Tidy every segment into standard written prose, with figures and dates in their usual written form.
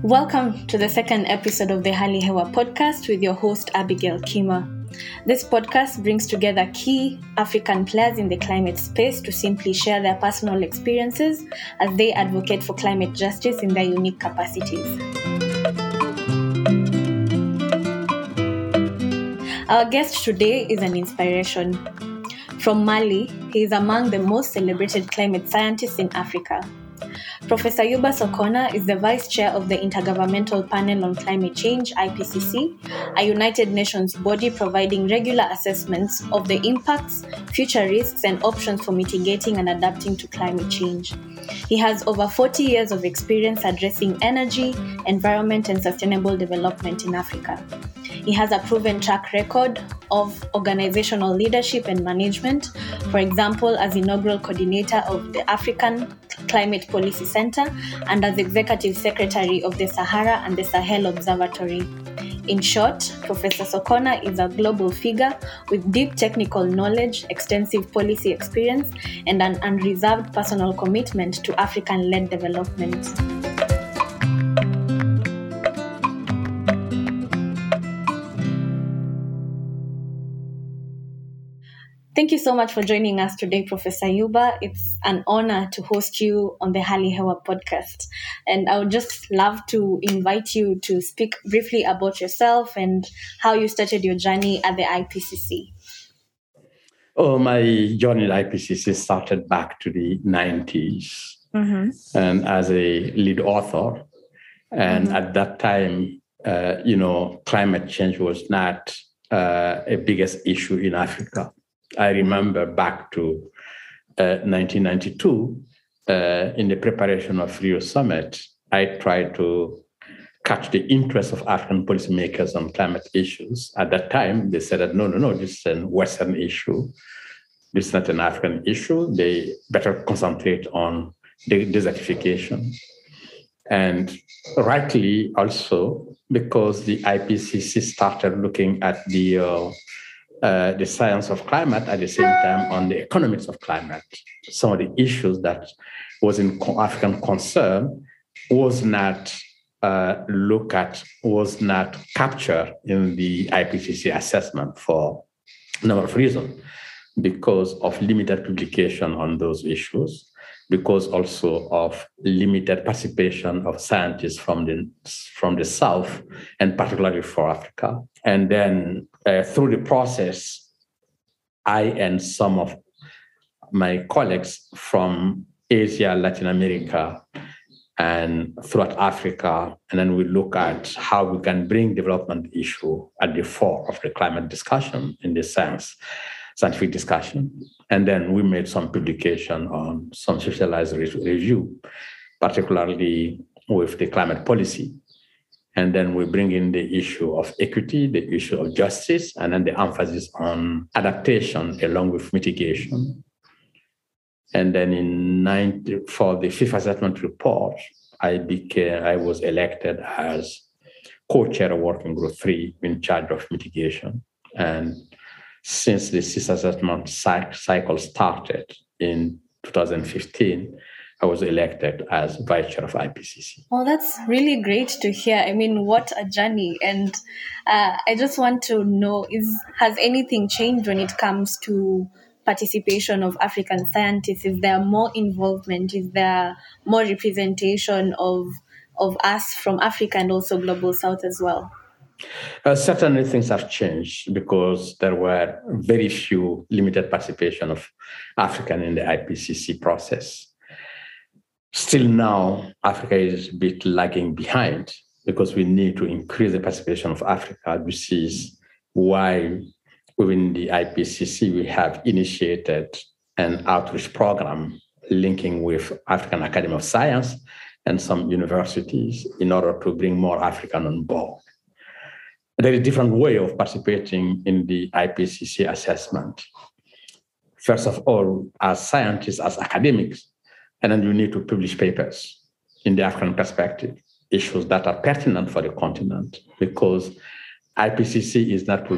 Welcome to the second episode of the Hali Hewa podcast with your host Abigail Kima. This podcast brings together key African players in the climate space to simply share their personal experiences as they advocate for climate justice in their unique capacities. Our guest today is an inspiration. From Mali, he is among the most celebrated climate scientists in Africa. Professor Yuba Sokona is the Vice Chair of the Intergovernmental Panel on Climate Change, IPCC, a United Nations body providing regular assessments of the impacts, future risks, and options for mitigating and adapting to climate change. He has over 40 years of experience addressing energy, environment, and sustainable development in Africa. He has a proven track record of organizational leadership and management, for example, as inaugural coordinator of the African Climate Policy Center and as Executive Secretary of the Sahara and the Sahel Observatory. In short, Professor Sokona is a global figure with deep technical knowledge, extensive policy experience, and an unreserved personal commitment to African-led development. Thank you so much for joining us today, Professor Yuba. It's an honor to host you on the Hali Hewa podcast. And I would just love to invite you to speak briefly about yourself and how you started your journey at the IPCC. My journey at IPCC started back to the 90s and as a lead author. And at that time, climate change was not a biggest issue in Africa. I remember back to 1992, in the preparation of Rio Summit, I tried to catch the interest of African policymakers on climate issues. At that time, they said that, no, this is a Western issue. This is not an African issue. They better concentrate on the desertification. And rightly also, because the IPCC started looking at the science of climate at the same time on the economics of climate. Some of the issues that was in African concern was not captured in the IPCC assessment for a number of reasons, because of limited publication on those issues, because also of limited participation of scientists from the South, and particularly for Africa. And then through the process, I and some of my colleagues from Asia, Latin America, and throughout Africa, and then we look at how we can bring development issue at the fore of the climate discussion in this scientific discussion. And then we made some publication on some specialized review, particularly with the climate policy. And then we bring in the issue of equity, the issue of justice, and then the emphasis on adaptation along with mitigation. And then for the fifth assessment report, I was elected as co-chair of Working Group 3 in charge of mitigation. And since the sixth assessment cycle started in 2015, I was elected as vice chair of IPCC. Well, that's really great to hear. I mean, what a journey. And I just want to know, has anything changed when it comes to participation of African scientists? Is there more involvement? Is there more representation of us from Africa and also Global South as well? Certainly things have changed because there were very few limited participation of African in the IPCC process. Still now, Africa is a bit lagging behind because we need to increase the participation of Africa. This is why within the IPCC, we have initiated an outreach program linking with African Academy of Science and some universities in order to bring more African on board. There is a different way of participating in the IPCC assessment. First of all, as scientists, as academics, and then you need to publish papers in the African perspective, issues that are pertinent for the continent, because IPCC is not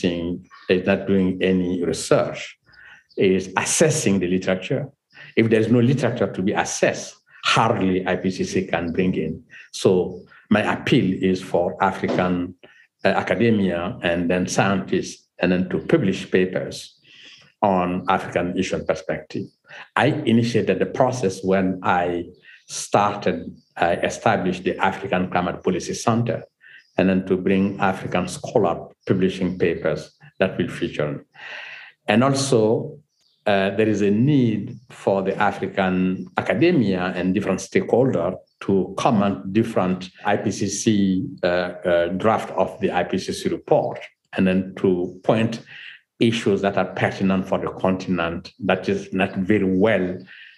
doing any research, it is assessing the literature. If there's no literature to be assessed, hardly IPCC can bring in. So my appeal is for African academia and then scientists, and then to publish papers on African issue and perspective. I initiated the process when I established the African Climate Policy Center, and then to bring African scholars publishing papers that will feature. And also, there is a need for the African academia and different stakeholders to comment different IPCC draft of the IPCC report, and then to point issues that are pertinent for the continent that is not very well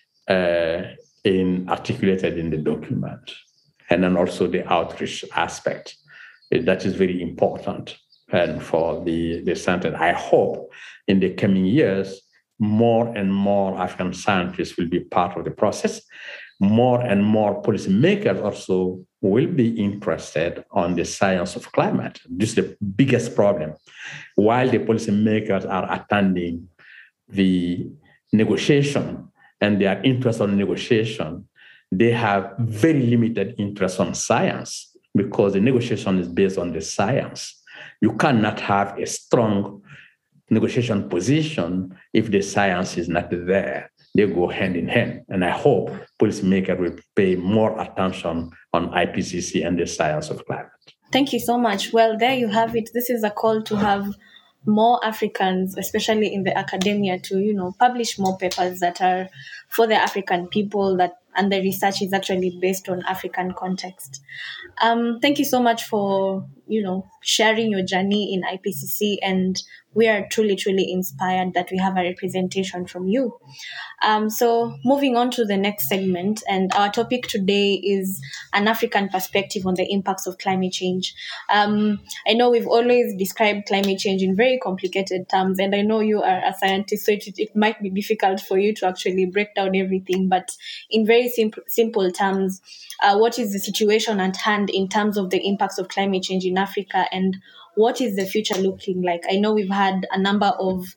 articulated in the document. And then also the outreach aspect. That is very important and for the center. I hope in the coming years, more and more African scientists will be part of the process. More and more policymakers also will be interested on the science of climate. This is the biggest problem. While the policymakers are attending the negotiation and they are interested in negotiation, they have very limited interest on science because the negotiation is based on the science. You cannot have a strong negotiation position if the science is not there. They go hand in hand. And I hope policymakers will pay more attention on IPCC and the science of climate. Thank you so much. Well, there you have it. This is a call to have more Africans, especially in the academia, to, publish more papers that are for the African people, and the research is actually based on African context. Thank you so much for, sharing your journey in IPCC, and we are truly, truly inspired that we have a representation from you. So moving on to the next segment, and our topic today is an African perspective on the impacts of climate change. I know we've always described climate change in very complicated terms, and I know you are a scientist, so it might be difficult for you to actually break down everything, but in very simple terms, what is the situation at hand in terms of the impacts of climate change in Africa, and what is the future looking like? I know we've had a number of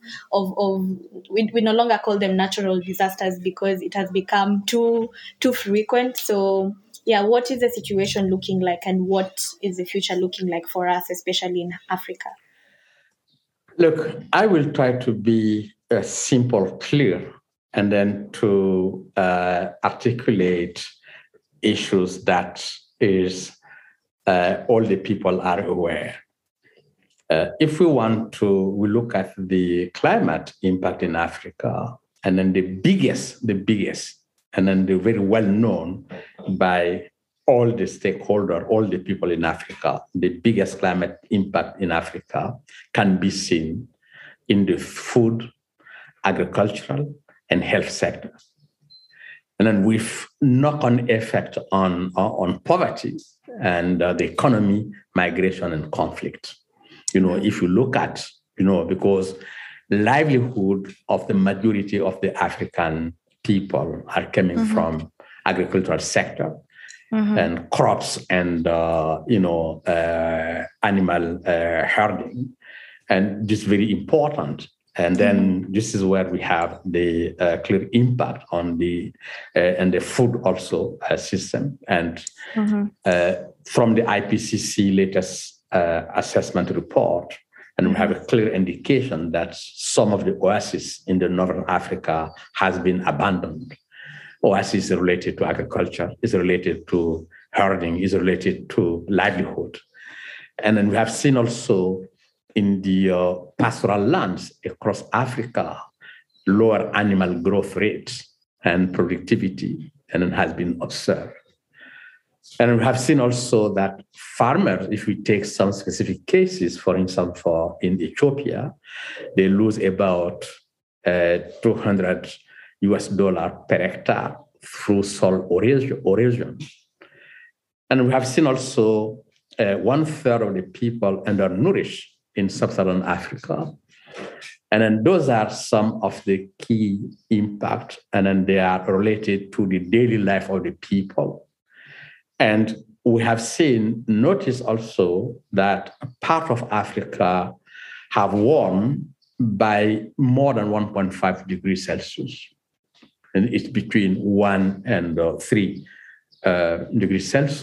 we no longer call them natural disasters because it has become too frequent. So yeah, what is the situation looking like, and what is the future looking like for us, especially in Africa? Look, I will try to be simple, clear, and then to articulate issues that is all the people are aware. If we look at the climate impact in Africa, and then the biggest, and then the very well known by all the stakeholders, all the people in Africa, the biggest climate impact in Africa can be seen in the food, agricultural, and health sector. And then with knock-on effect on poverty and the economy, migration, and conflict. If you look at, because livelihood of the majority of the African people are coming from agricultural sector and crops and, animal herding. And this is very important. And then this is where we have the clear impact on the food also system. And from the IPCC latest assessment report, and we have a clear indication that some of the oases in the Northern Africa has been abandoned. Oasis is related to agriculture, is related to herding, is related to livelihood. And then we have seen also in the pastoral lands across Africa, lower animal growth rates and productivity, and it has been observed. And we have seen also that farmers, if we take some specific cases, for instance, in Ethiopia, they lose about $200 per hectare through soil erosion. And we have seen also 1/3 of the people undernourished in sub-Saharan Africa. And then those are some of the key impacts, and then they are related to the daily life of the people. And we have noticed also that part of Africa have warmed by more than 1.5 degrees Celsius. And it's between 1 and 3 degrees Celsius.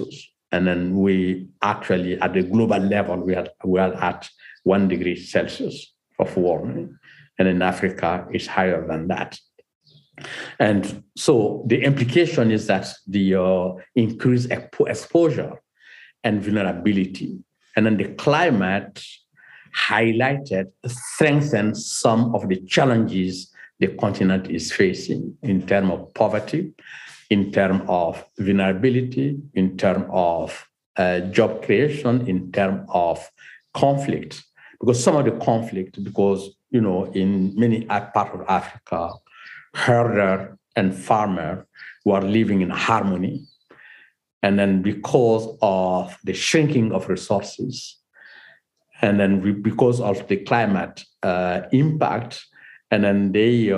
And then we actually, at the global level, we are at 1 degree Celsius of warming. And in Africa, it's higher than that. And so the implication is that the increased exposure and vulnerability, and then the climate highlighted, strengthened some of the challenges the continent is facing in terms of poverty, in terms of vulnerability, in terms of job creation, in terms of conflict. Because some of the conflict, in many parts of Africa, herder and farmer were living in harmony. And then because of the shrinking of resources, and then because of the climate impact, and then they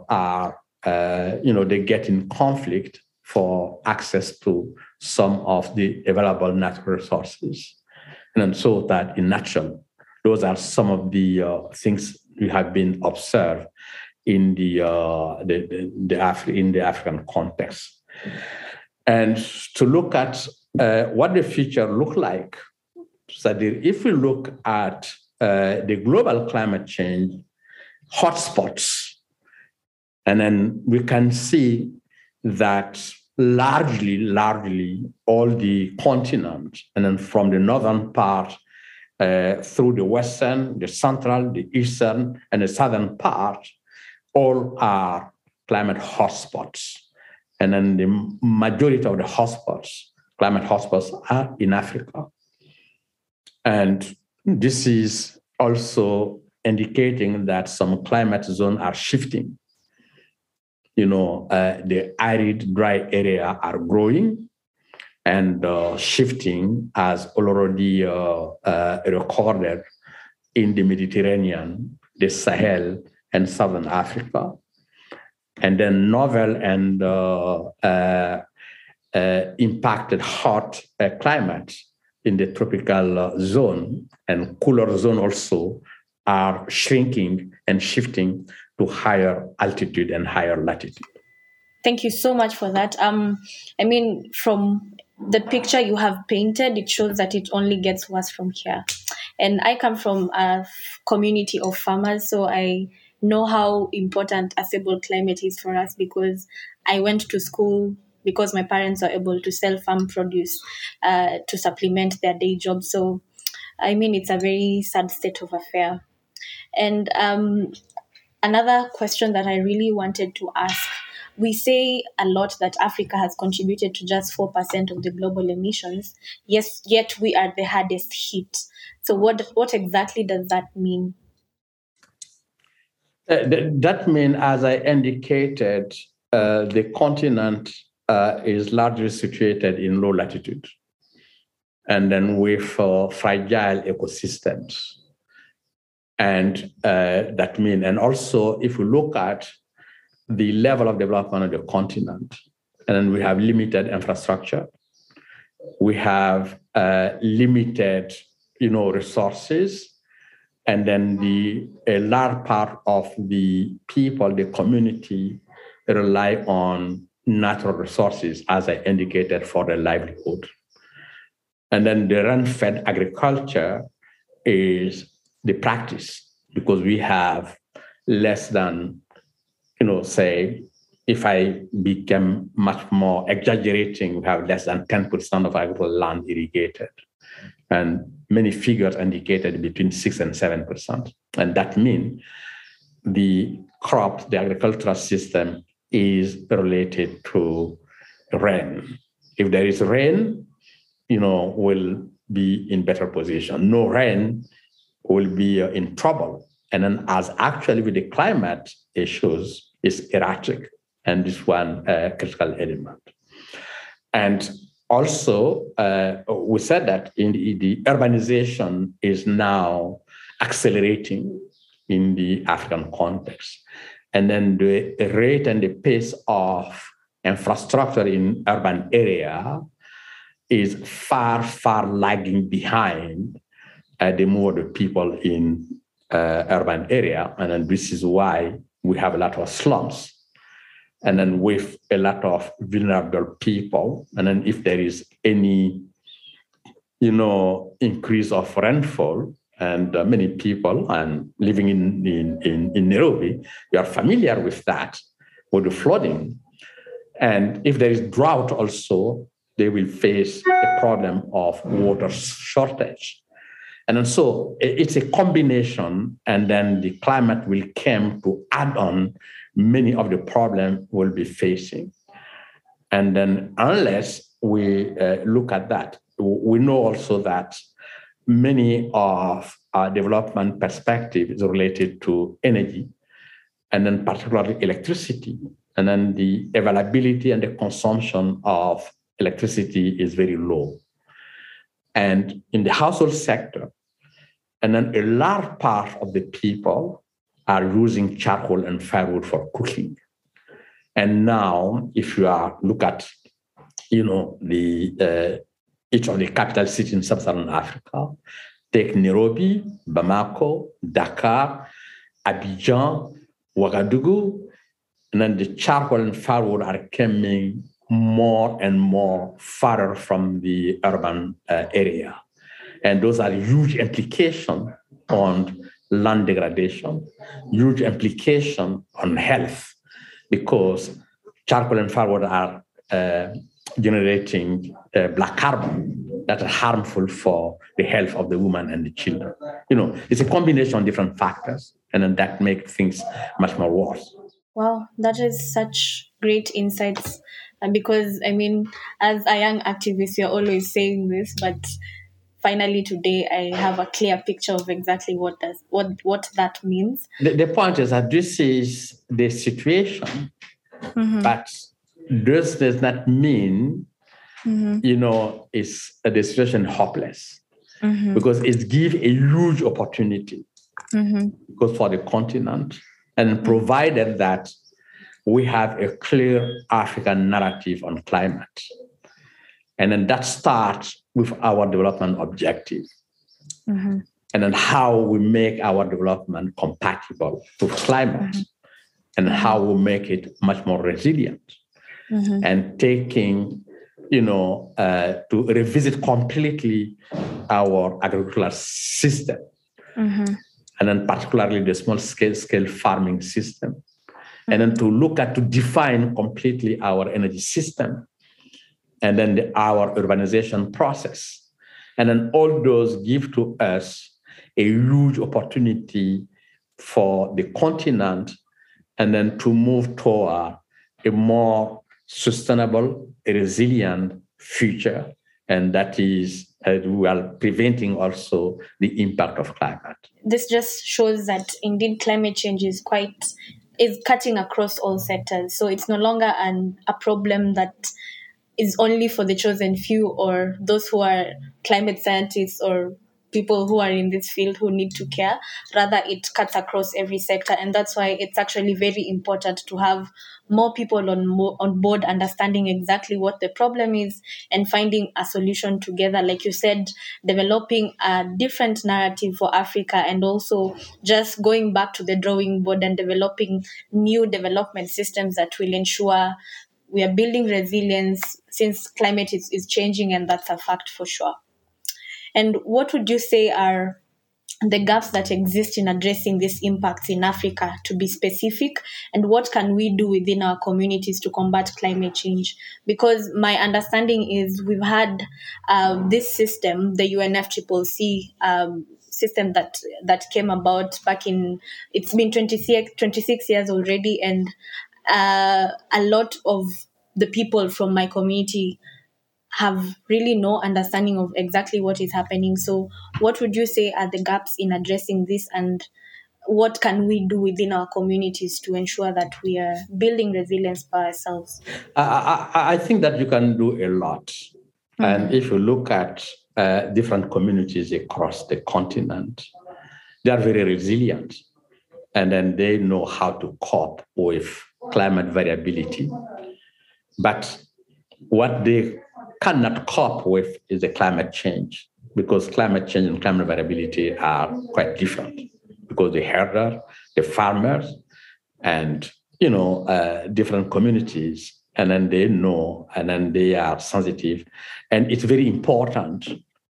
they get in conflict for access to some of the available natural resources. And then so that in nutshell, those are some of the things we have been observed in the African context. And to look at what the future look like, so that if we look at the global climate change hotspots, and then we can see that largely all the continent, and then from the northern part through the western, the central, the eastern, and the southern part, all are climate hotspots. And then the majority of the climate hotspots, are in Africa. And this is also indicating that some climate zones are shifting. The arid, dry area are growing and shifting, as already recorded in the Mediterranean, the Sahel, and Southern Africa. And then novel and impacted hot climate in the tropical zone and cooler zone also are shrinking and shifting to higher altitude and higher latitude. Thank you so much for that. From the picture you have painted, it shows that it only gets worse from here. And I come from a community of farmers, so I know how important a stable climate is for us, because I went to school because my parents are able to sell farm produce to supplement their day job. So, it's a very sad state of affair. And another question that I really wanted to ask, we say a lot that Africa has contributed to just 4% of the global emissions, yes, yet we are the hardest hit. So what exactly does that mean? That means, as I indicated, the continent is largely situated in low latitude, and then with fragile ecosystems. And that means, and also if we look at the level of development of the continent, and then we have limited infrastructure, we have limited, resources, and then a large part of the people, the community, rely on natural resources, as I indicated, for their livelihood. And then the rain-fed agriculture is the practice, because we have less than, say, if I become much more exaggerating, we have less than 10% of agricultural land irrigated. And many figures indicated between 6 and 7%. And that means the crops, the agricultural system is related to rain. If there is rain, we'll be in better position. No rain, will be in trouble. And then as actually with the climate issues, is erratic. And this one critical element. And also, we said that in the urbanization is now accelerating in the African context. And then the rate and the pace of infrastructure in urban area is far, far lagging behind the move of the people in urban area. And then this is why we have a lot of slums. And then with a lot of vulnerable people, and then if there is any increase of rainfall. And many people and living in Nairobi, you are familiar with that, with the flooding. And if there is drought also, they will face a problem of water shortage. And so it's a combination, and then the climate will come to add on many of the problems we'll be facing. And then unless we look at that, we know also that many of our development perspective is related to energy, and then particularly electricity. And then the availability and the consumption of electricity is very low. And in the household sector, and then a large part of the people are using charcoal and firewood for cooking. And now, if you look at, each of the capital cities in sub-Saharan Africa, take Nairobi, Bamako, Dakar, Abidjan, Ouagadougou, and then the charcoal and firewood are coming more and more farther from the urban area. And those are huge implications on land degradation, huge implication on health, because charcoal and firewood are generating black carbon that are harmful for the health of the woman and the children. It's a combination of different factors, and then that makes things much more worse. Wow, that is such great insights. Because, as a young activist, you're always saying this, but finally today I have a clear picture of exactly what that means. The point is that this is the situation, but this does not mean, it's the situation hopeless, because it gives a huge opportunity because for the continent, and provided that we have a clear African narrative on climate. And then that starts with our development objective. And then how we make our development compatible with climate, and how we make it much more resilient. And taking, to revisit completely our agricultural system. And then particularly the small scale farming system. And then to define completely our energy system, and then our urbanization process. And then all those give to us a huge opportunity for the continent, and then to move toward a more sustainable, resilient future. And that is while preventing also the impact of climate. This just shows that indeed climate change is cutting across all sectors. So it's no longer a problem that is only for the chosen few or those who are climate scientists or people who are in this field who need to care. Rather, it cuts across every sector. And that's why it's actually very important to have more people on board understanding exactly what the problem is and finding a solution together. Like you said, developing a different narrative for Africa, and also just going back to the drawing board and developing new development systems that will ensure we are building resilience, since climate is changing, and that's a fact for sure. And what would you say are the gaps that exist in addressing these impacts in Africa, to be specific, and what can we do within our communities to combat climate change? Because my understanding is we've had this system, the UNFCCC system that came about back in, it's been 26 years already, and a lot of the people from my community have really no understanding of exactly what is happening. So what would you say are the gaps in addressing this, and what can we do within our communities to ensure that we are building resilience by ourselves? I think that you can do a lot. And if you look at different communities across the continent, they are very resilient. And then they know how to cope with climate variability. But what they cannot cope with is the climate change, because climate change and climate variability are quite different, because the herder, the farmers, and different communities, and then they know, and then they are sensitive. And it's very important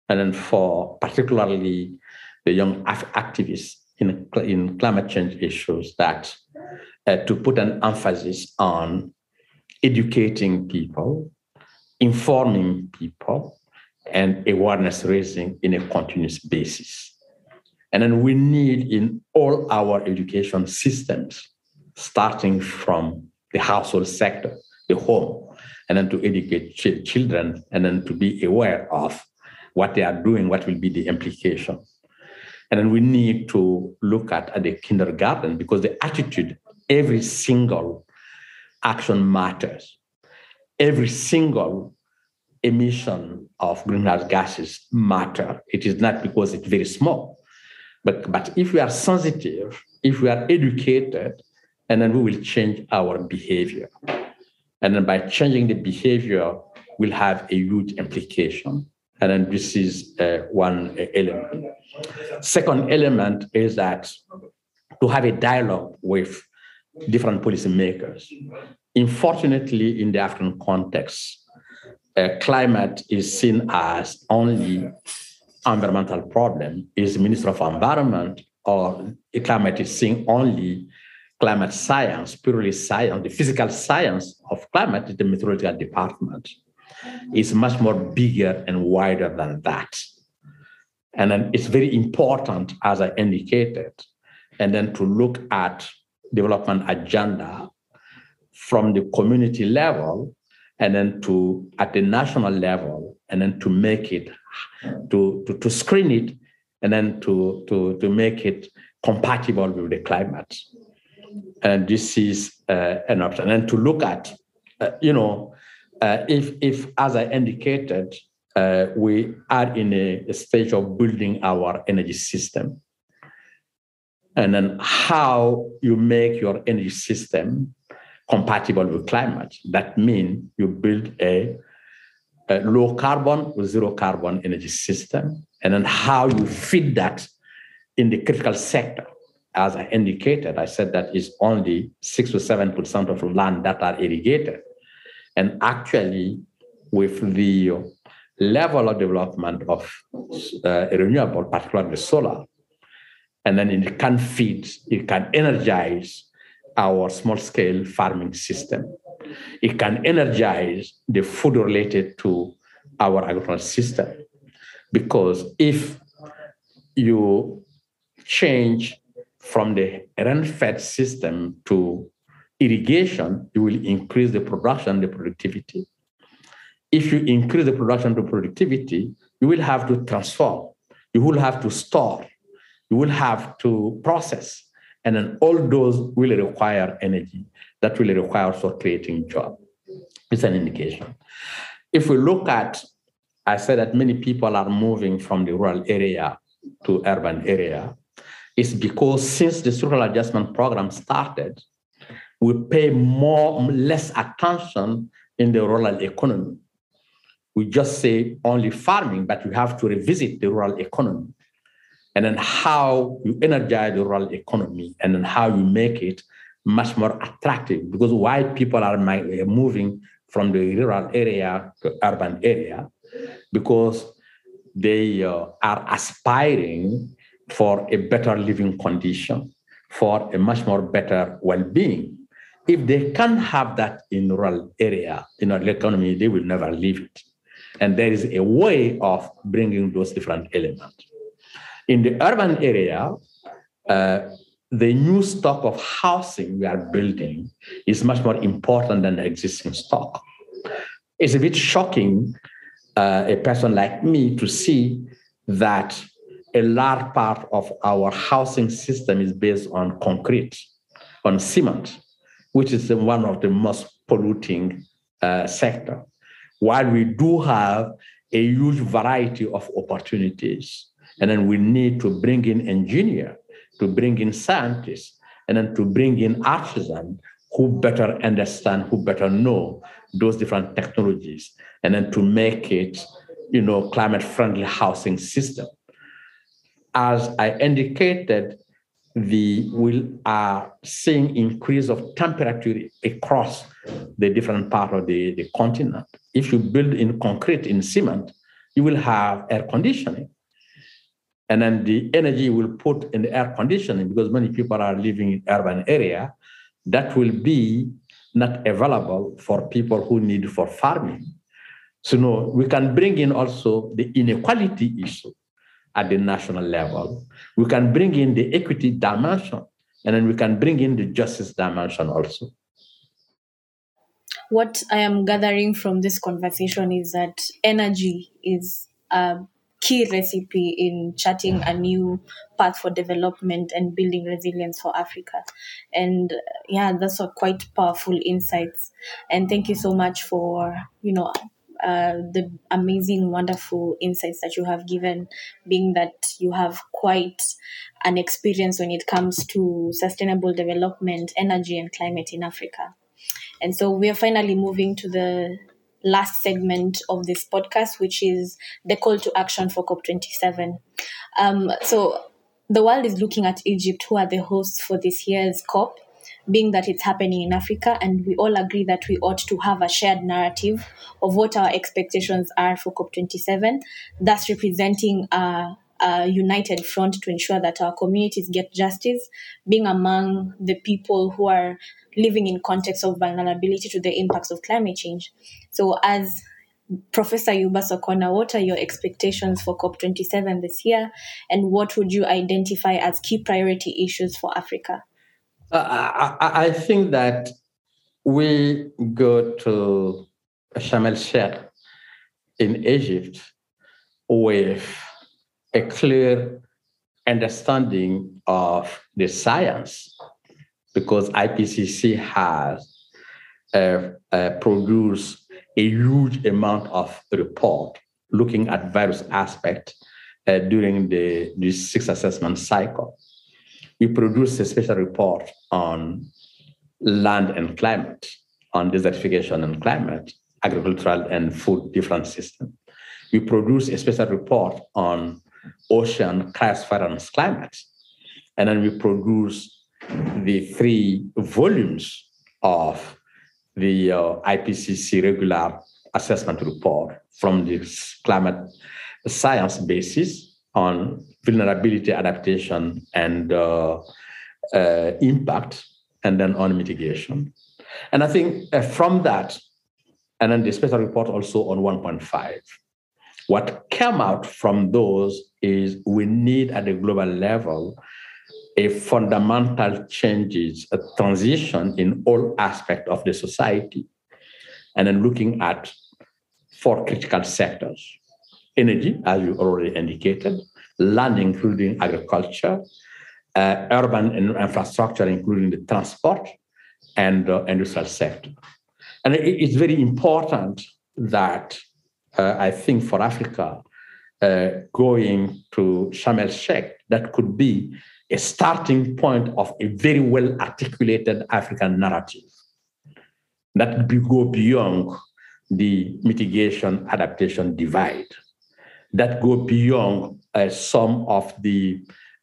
and then for particularly the young activists in climate change issues, that to put an emphasis on educating people, informing people, and awareness raising in a continuous basis. And then we need in all our education systems, starting from the household sector, the home, and then to educate children, and then to be aware of what they are doing, what will be the implication. And then we need to look at the kindergarten, because the attitude, every single action matters. Every single emission of greenhouse gases matter. It is not because it's very small, but if we are sensitive, if we are educated, and then we will change our behavior. And then by changing the behavior, we'll have a huge implication. And then this is one element. Second element is that to have a dialogue with different policymakers. Unfortunately, in the African context, climate is seen as only environmental problem. Is the Minister of Environment or climate is seen only climate science, purely science. The physical science of climate is the meteorological department. It's much more bigger and wider than that. And then it's very important, as I indicated, and then to look at development agenda from the community level, and then to at the national level, and then to make it, to screen it, and then to make it compatible with the climate. And this is an option. And to look at, if as I indicated, we are in a stage of building our energy system. And then how you make your energy system compatible with climate. That means you build a low carbon or zero carbon energy system, and then how you feed that in the critical sector. As I indicated, I said that is only 6 to 7% of land that are irrigated. And actually, with the level of development of renewable, particularly solar, and then it can feed, it can energize our small-scale farming system. It can energize the food related to our agricultural system. Because if you change from the rain-fed system to irrigation, you will increase the production, the productivity. If you increase the production to productivity, you will have to transform, you will have to store, you will have to process, and then all those will require energy. That will require for creating jobs. It's an indication. If we look at, I said that many people are moving from the rural area to urban area. It's because since the structural adjustment program started, we pay less attention in the rural economy. We just say only farming, but we have to revisit the rural economy. And then how you energize the rural economy, and then how you make it much more attractive. Because why people are moving from the rural area to urban area? Because they are aspiring for a better living condition, for a much more better well-being. If they can't have that in rural area, in our economy, they will never leave it. And there is a way of bringing those different elements. In the urban area, the new stock of housing we are building is much more important than the existing stock. It's a bit shocking, a person like me, to see that a large part of our housing system is based on concrete, on cement, which is one of the most polluting sector. While we do have a huge variety of opportunities, and then we need to bring in engineers, to bring in scientists, and then to bring in artisans who better understand, who better know those different technologies, and then to make it, climate-friendly housing system. As I indicated, we are seeing increase of temperature across the different part of the continent. If you build in concrete, in cement, you will have air conditioning. And then the energy you will put in the air conditioning, because many people are living in urban area, that will be not available for people who need for farming. So no, we can bring in also the inequality issue at the national level. We can bring in the equity dimension, and then we can bring in the justice dimension also. What I am gathering from this conversation is that energy is a key recipe in charting a new path for development and building resilience for Africa. And that's a quite powerful insights. And thank you so much for, the amazing, wonderful insights that you have given, being that you have quite an experience when it comes to sustainable development, energy, and climate in Africa. And so we are finally moving to the last segment of this podcast, which is the call to action for COP27. So the world is looking at Egypt, who are the hosts for this year's COP, being that it's happening in Africa, and we all agree that we ought to have a shared narrative of what our expectations are for COP27, thus representing a united front to ensure that our communities get justice, being among the people who are living in context of vulnerability to the impacts of climate change. So as Professor Yuba Sokona, what are your expectations for COP27 this year, and what would you identify as key priority issues for Africa? I think that we go to Sharm el-Sheikh in Egypt with a clear understanding of the science, because IPCC has produced a huge amount of report looking at various aspects during the 6th assessment cycle. We produced a special report on land and climate, on desertification and climate, agricultural and food different system. We produced a special report on ocean cryosphere climate. And then we produced the 3 volumes of the IPCC regular assessment report from the climate science basis on vulnerability, adaptation, and impact, and then on mitigation. And I think from that, and then the special report also on 1.5, what came out from those is we need at the global level a fundamental changes, a transition in all aspects of the society, and then looking at 4 critical sectors: energy, as you already indicated, land, including agriculture, urban infrastructure, including the transport, and industrial sector. And it's very important that I think for Africa, going to Sharm el-Sheikh, that could be a starting point of a very well-articulated African narrative that go beyond the mitigation adaptation divide, that go beyond some of the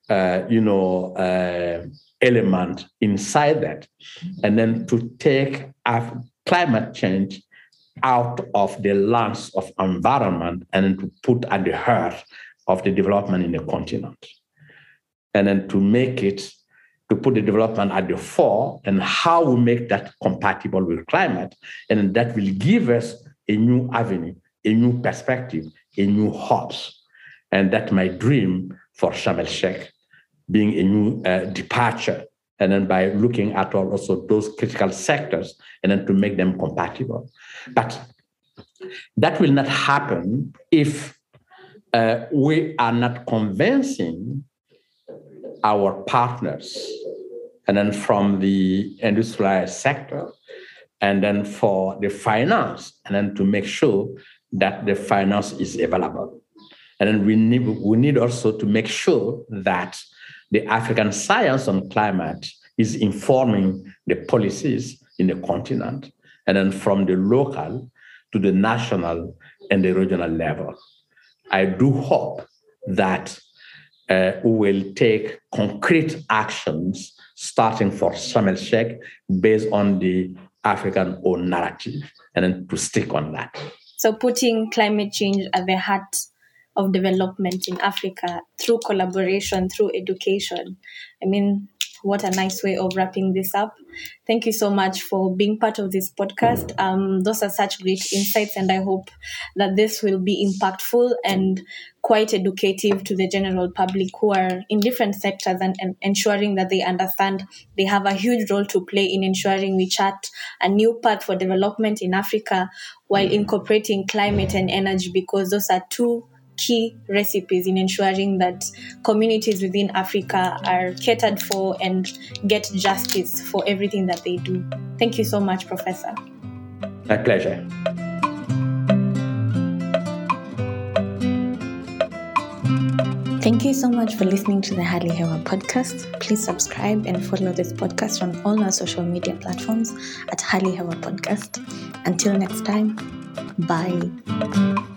element inside that, and then to take climate change out of the lens of environment and then to put at the heart of the development in the continent. And then to make it, to put the development at the fore and how we make that compatible with climate. And that will give us a new avenue, a new perspective, a new hopes. And that's my dream for Sharm el-Sheikh, being a new departure. And then by looking at also those critical sectors and then to make them compatible. But that will not happen if we are not convincing our partners, and then from the industrial sector, and then for the finance, and then to make sure that the finance is available. And then we need also to make sure that the African science on climate is informing the policies in the continent, and then from the local to the national and the regional level. I do hope that we will take concrete actions starting for Sharm el-Sheikh based on the African own narrative, and then to stick on that. So putting climate change at the heart of development in Africa through collaboration, through education. I mean, what a nice way of wrapping this up. Thank you so much for being part of this podcast. Those are such great insights, and I hope that this will be impactful and quite educative to the general public who are in different sectors, and ensuring that they understand they have a huge role to play in ensuring we chart a new path for development in Africa while incorporating climate and energy, because those are two key recipes in ensuring that communities within Africa are catered for and get justice for everything that they do. Thank you so much, Professor. My pleasure. Thank you so much for listening to the Hali Hewa podcast. Please subscribe and follow this podcast on all our social media platforms at Hali Hewa Podcast. Until next time, bye.